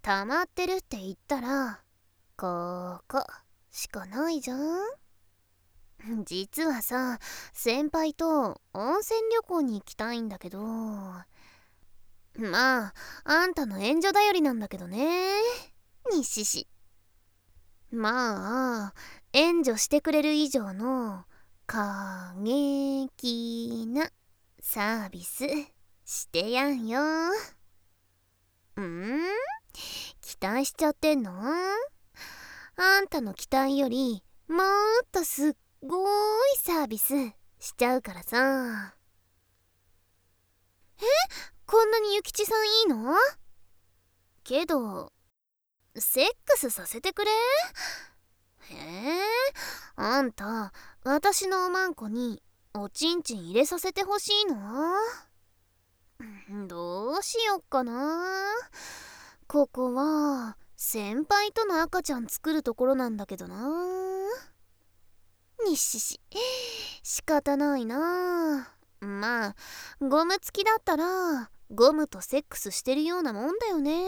溜まってるって言ったらここしかないじゃん。実はさ、先輩と温泉旅行に行きたいんだけど、まああんたの援助頼りなんだけどね、にしし。まあ援助してくれる以上の過激なサービスしてやんよ。期待しちゃってんの？あんたの期待よりもっとすっごいサービスしちゃうからさ。こんなにゆきちさんいいの？けどセックスさせてくれ。あんた私のおまんこにおちんちん入れさせてほしいの？どうしよっかな。ここは先輩との赤ちゃん作るところなんだけどな。にしし、仕方ないな。まあゴム付きだったらゴムとセックスしてるようなもんだよね。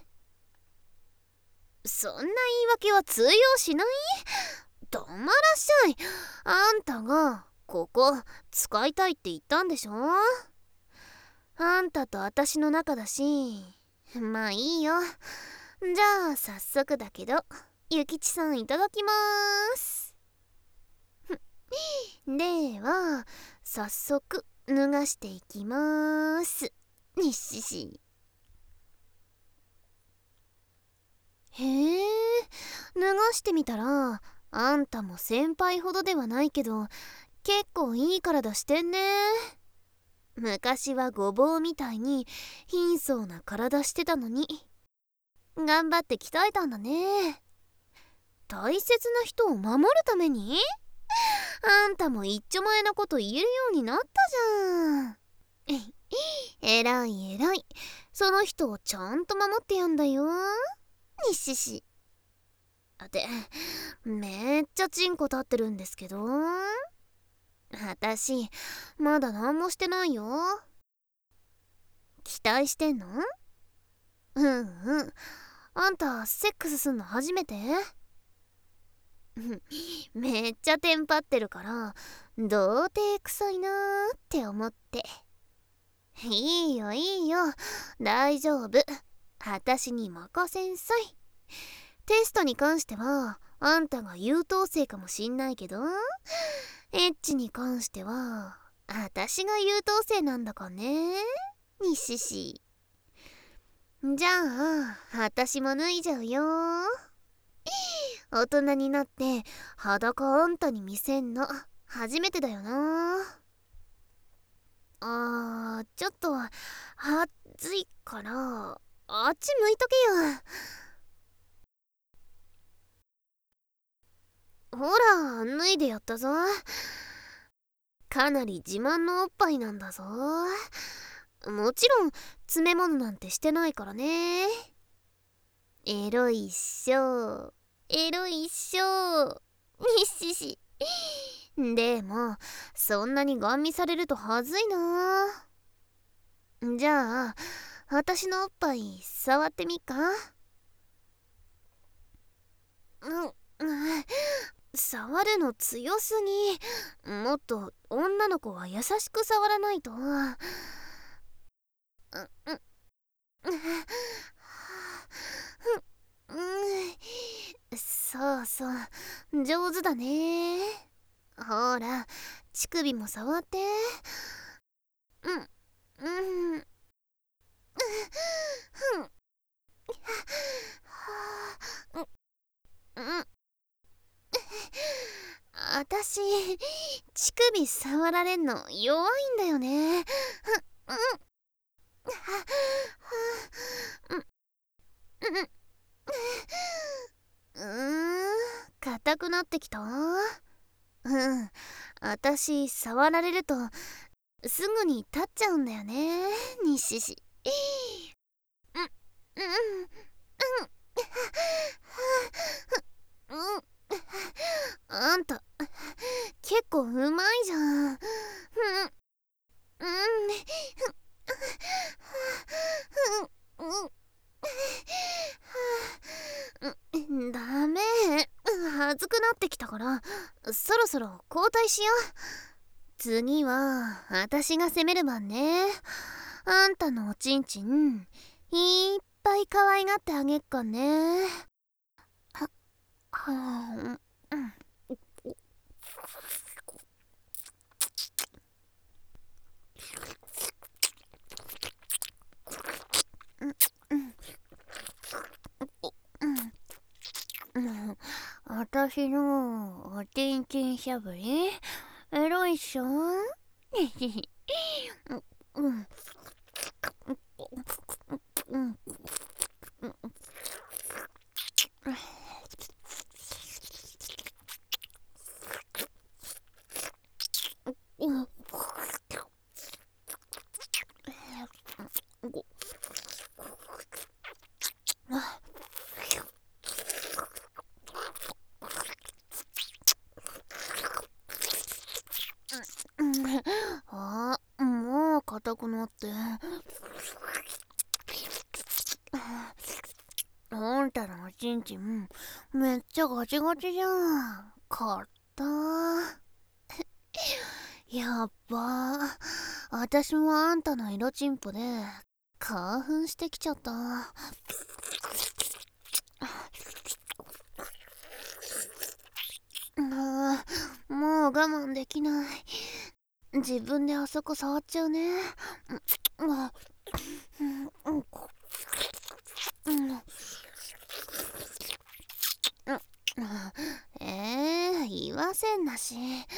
そんな言い訳は通用しない。黙らっしゃい。あんたがここ使いたいって言ったんでしょ。あんたと私の仲だし、まあいいよ。じゃあ早速だけどゆきちさんいただきまーす。では早速脱がしていきまーす。にっしし。へえ、脱がしてみたらあんたも先輩ほどではないけど結構いい体してんね。昔はごぼうみたいに貧相な体してたのに頑張って鍛えたんだね。大切な人を守るためにあんたも一丁前なこと言えるようになったじゃん。えらいえらい。その人をちゃんと守ってやんだよ、にしし。で、めっちゃチンコ立ってるんですけど、私まだ何もしてないよ。期待してんの？あんたセックスすんの初めて？めっちゃテンパってるから童貞臭いなーって思って。いいよいいよ、大丈夫。私に任せんさい。テストに関してはあんたが優等生かもしんないけど、エッチに関しては私が優等生なんだかね、にしし。じゃあ私も脱いじゃうよ。大人になって裸あんたに見せんの初めてだよな。ちょっと暑いからあっち向いとけよ。ほら脱いでやったぞ。かなり自慢のおっぱいなんだぞ。もちろん詰め物なんてしてないからね。エロいっしょ、エロいっしょ、にしし。でもそんなにガン見されるとはずいな。じゃあ私のおっぱい触ってみっか。触るの強すぎ。もっと女の子は優しく触らないと。そうそう上手だね。ほら乳首も触って。私乳首触られんの弱いんだよね。硬くなってきた。私触られるとすぐに立っちゃうんだよね、にしし。あんた結構うまいじゃん。 ダメ。恥ずくなってきたから、そろそろ交代しよう。次は私が攻める番ね。あんたのおちんちんいっぱい可愛がってあげっかね。は私のおちんちんしゃぶりエロいっしょ。うんもう硬くなって。あんたのおちんちんめっちゃガチガチじゃん。かったやっば。私もあんたの色チンポで興奮してきちゃった。もう我慢できない。自分であそこ触っちゃうね。言わせんなし。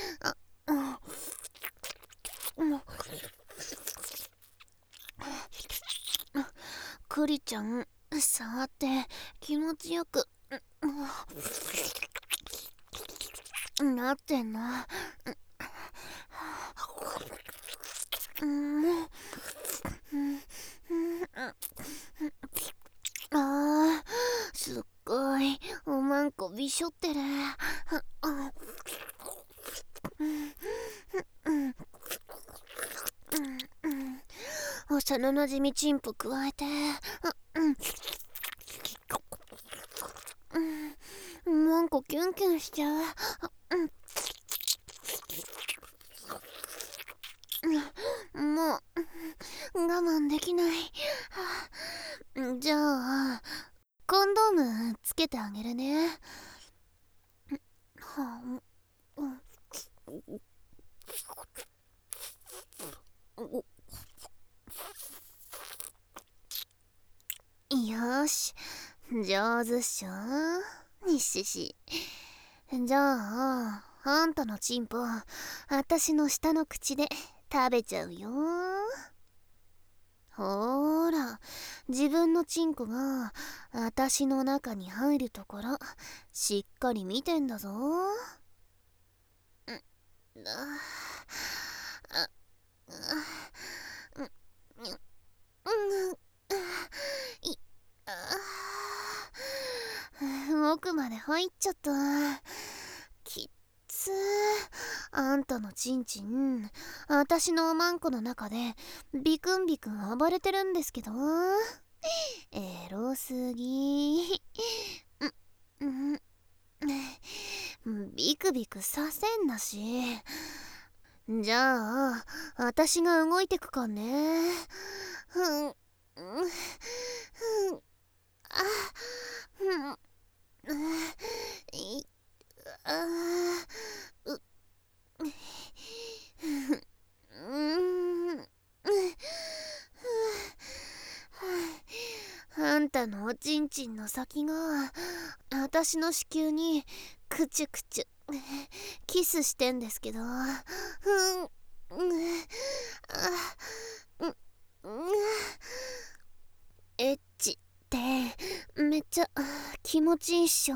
クリちゃん触って気持ちよくなってんな。すっごいおまんこびしょってる。幼なじみチンポ加えておまんこキュンキュンしちゃう。もう我慢できない。じゃあコンドームつけてあげるね。よーし、上手っしょにっしし。じゃああんたのチンポ私の下の口で食べちゃうよ。ほーら、自分のチンコが私の中に入るところしっかり見てんだぞ。奥まで入っちゃった。きっつー。あんたのちんちん私のおまんこの中でビクンビクン暴れてるんですけど、エロすぎ。ビクビクさせんなし。じゃあ私が動いてくかね。あんたのおちんちんの先が私の子宮にクチュクチュキスしてんですけど、エッチってめっちゃ気持ちいいっしょ。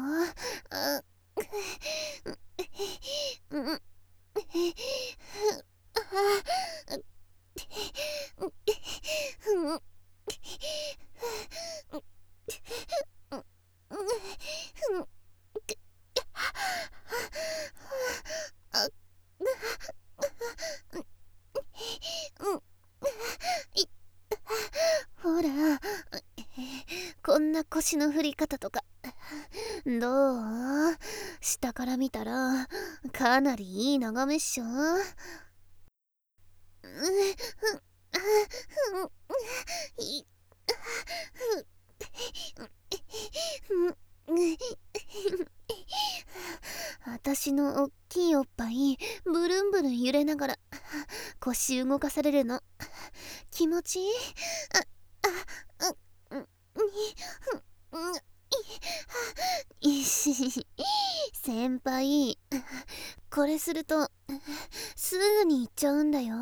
ほらこんな腰の振り方とかどう？下から見たらかなりいい眺めっしょ。私のおっきいおっぱいブルンブルン揺れながら腰動かされるの気持ちいい。先輩、これするとすぐに行っちゃうんだよ。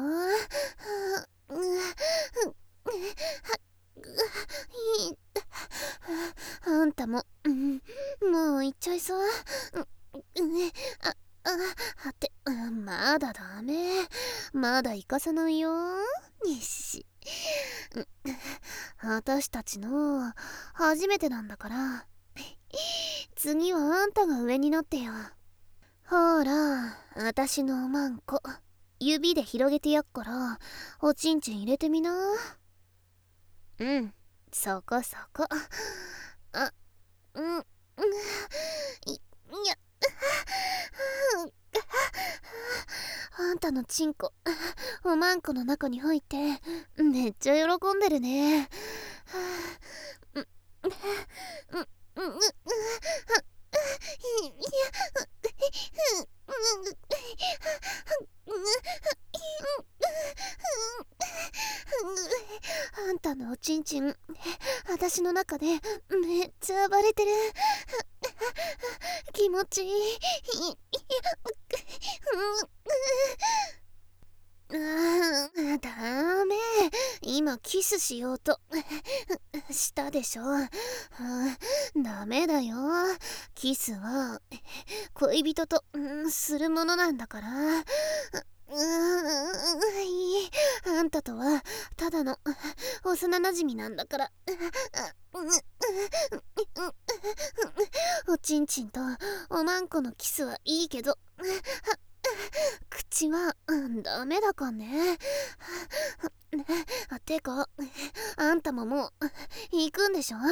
あんたも、もう行っちゃいそう。まだダメ。まだ行かさないよ。私たちの初めてなんだから。次はあんたが上になってよ。ほら、私のおまんこ指で広げてやっからおちんちん入れてみな。そこそこ。あんたのチンコおまんこの中に入ってめっちゃ喜んでるね。あんたのおちんちん私の中でめっちゃ暴れてる。気持ちいい。ダメ。今キスしようとしたでしょ。ダメだよ。キスは恋人とするものなんだから。あんたとはただの幼なじみなんだから。おちんちんとおまんこのキスはいいけど口はダメだかね。てかあんたももう行くんでしょ。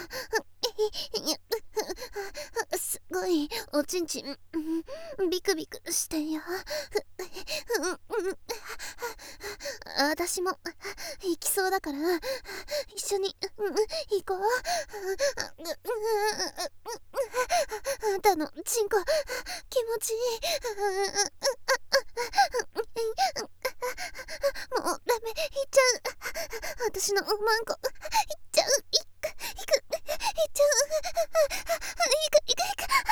すごいおちんちんビクビクしてんよ。私も行きそうだから一緒に行こう。あんたのチンコ気持ちいい。もうダメ、行っちゃう。私のおまんこ行っちゃう。行っちゃう。行っ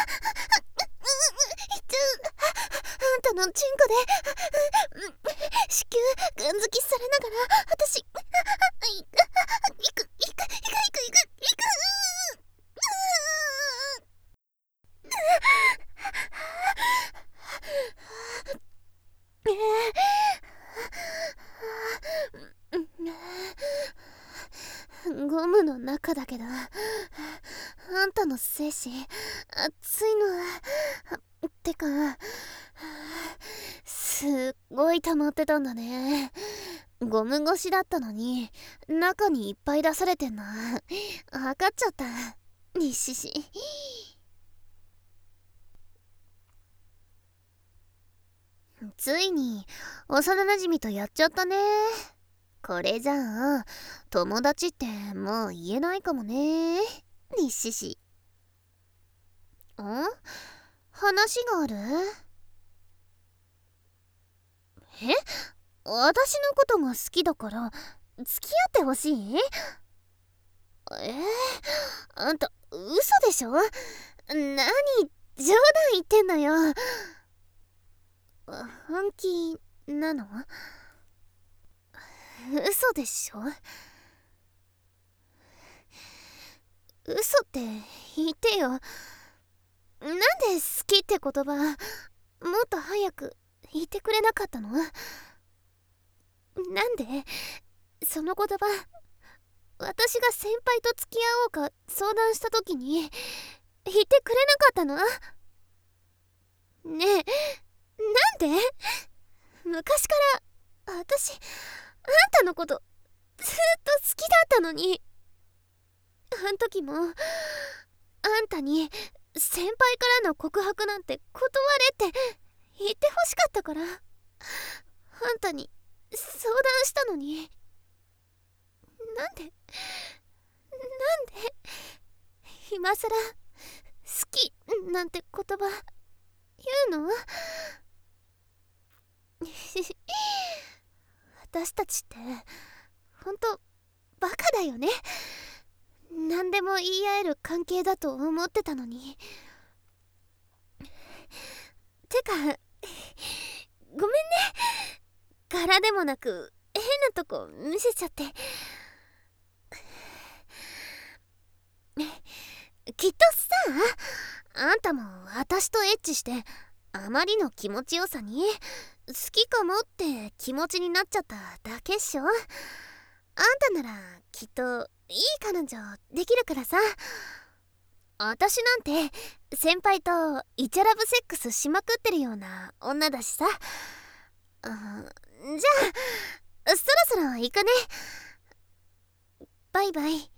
ちゃう。あんたのチンコで子宮ガンづきされながら私行く。ゴムの中だけどあんたの精子熱いのてかすっごい溜まってたんだね。ゴム越しだったのに中にいっぱい出されてんな。測っちゃった。ついに幼なじみとやっちゃったね。これじゃあ友達ってもう言えないかもね。話がある？私のことが好きだから付き合ってほしい？あんた嘘でしょ？何冗談言ってんのよ。本気なの？嘘でしょ？嘘って言ってよ。なんで好きって言葉もっと早く言ってくれなかったの？なんでその言葉私が先輩と付き合おうか相談した時に言ってくれなかったの？ねえ、なんで？昔から私あんたのことずっと好きだったのに。あん時もあんたたに先輩からの告白なんて断れって言ってほしかったから、あんたに相談したのに、なんで今さら好きなんて言葉言うの？私たちってほんとバカだよね。何でも言い合える関係だと思ってたのに。てかごめんね、柄でもなく変なとこ見せちゃって。きっとさ、あんたも私とエッチしてあまりの気持ちよさに好きかもって気持ちになっちゃっただけっしょ。あんたならきっといい彼女できるからさ。私なんて先輩とイチャラブセックスしまくってるような女だしさ。じゃあそろそろ行くね。バイバイ。